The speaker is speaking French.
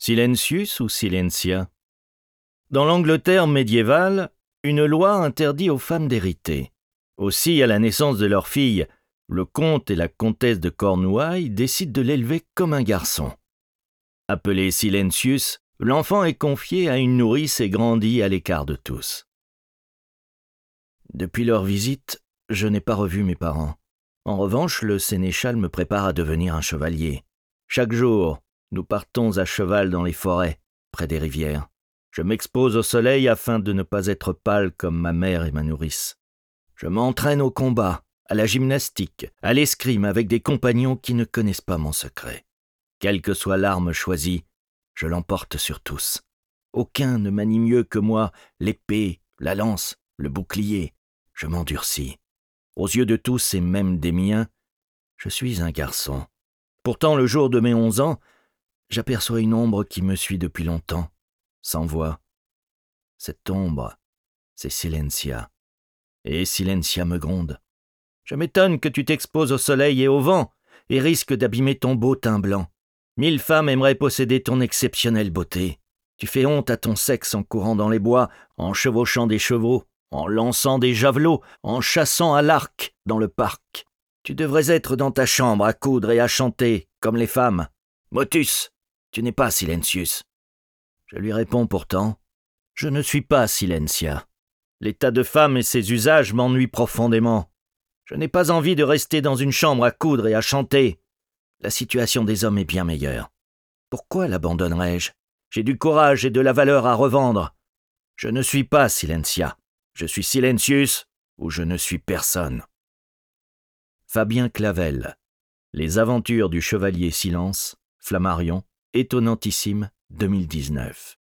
Silentius ou Silencia? Dans l'Angleterre médiévale, une loi interdit aux femmes d'hériter. Aussi, à la naissance de leur fille, le comte et la comtesse de Cornouailles décident de l'élever comme un garçon. Appelé Silentius, l'enfant est confié à une nourrice et grandit à l'écart de tous. Depuis leur visite, je n'ai pas revu mes parents. En revanche, le sénéchal me prépare à devenir un chevalier. Chaque jour, nous partons à cheval dans les forêts, près des rivières. Je m'expose au soleil afin de ne pas être pâle comme ma mère et ma nourrice. Je m'entraîne au combat, à la gymnastique, à l'escrime avec des compagnons qui ne connaissent pas mon secret. Quelle que soit l'arme choisie, je l'emporte sur tous. Aucun ne manie mieux que moi l'épée, la lance, le bouclier. Je m'endurcis. Aux yeux de tous et même des miens, je suis un garçon. Pourtant, le jour de mes 11 ans, j'aperçois une ombre qui me suit depuis longtemps, sans voix. Cette ombre, c'est Silencia. Et Silencia me gronde. Je m'étonne que tu t'exposes au soleil et au vent, et risques d'abîmer ton beau teint blanc. 1000 femmes aimeraient posséder ton exceptionnelle beauté. Tu fais honte à ton sexe en courant dans les bois, en chevauchant des chevaux, en lançant des javelots, en chassant à l'arc dans le parc. Tu devrais être dans ta chambre à coudre et à chanter, comme les femmes. Motus, tu n'es pas Silentius. Je lui réponds pourtant, je ne suis pas Silencia. L'état de femme et ses usages m'ennuient profondément. Je n'ai pas envie de rester dans une chambre à coudre et à chanter. La situation des hommes est bien meilleure. Pourquoi l'abandonnerais-je? J'ai du courage et de la valeur à revendre. Je ne suis pas Silencia. Je suis Silentius ou je ne suis personne. Fabien Clavel. Les aventures du chevalier Silence, Flammarion, étonnantissime 2019.